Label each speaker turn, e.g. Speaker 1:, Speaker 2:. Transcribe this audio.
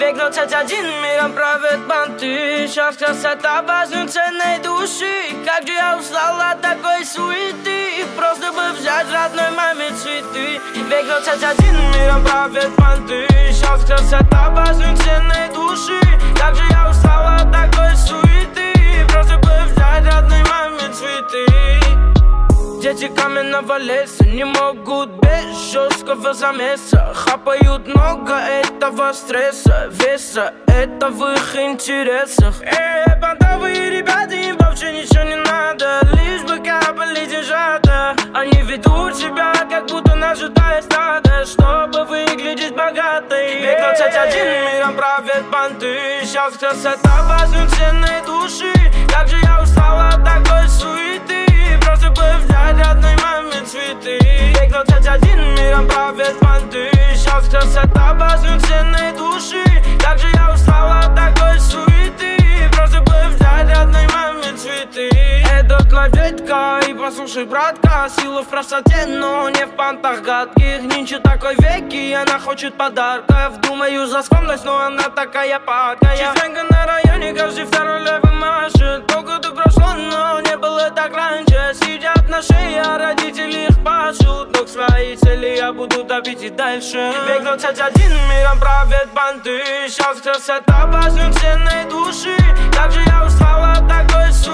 Speaker 1: Век 21 миром правят банты. Сейчас красота важнее ценной души. Как же я устал от такой суеты. Просто бы взять родной маме цветы. Век 21 миром правят банты. Сейчас красота важнее ценной души. Как же я устал от такой суеты. Просто бы взять родной маме цветы. Дети каменного леса не могут без жесткого замеса. Хапают много этого стресса, веса, это в их интересах. Бандовые ребята, им вообще ничего не надо, лишь бы капали деньжата. Они ведут себя, как будто нажитое стадо, чтобы выглядеть богатой. Век 21 миром правят банты. Сейчас красота важнее ценной души. Как же я устал от такой суеты. Просто бы взять родной маме цветы. Век 21 миром правят банты. Сейчас красота важнее ценной души. Как же я устал от такой суеты. Просто бы взять родной маме цветы. Это клаветка и послушай, братка. Сила в простоте, но не в понтах гадких. Нинча такой век, и она хочет подарков. Думаю за скромность, но она такая падкая. Частенько на районе каждый второй левый машет. Полгода прошло, но не было так раньше. Сидят на шее, а родители их пашут. Но к своей цели я буду добить и дальше. Век 21 миром правят банты. Сейчас красота важнее ценной души. Как же я устал от такой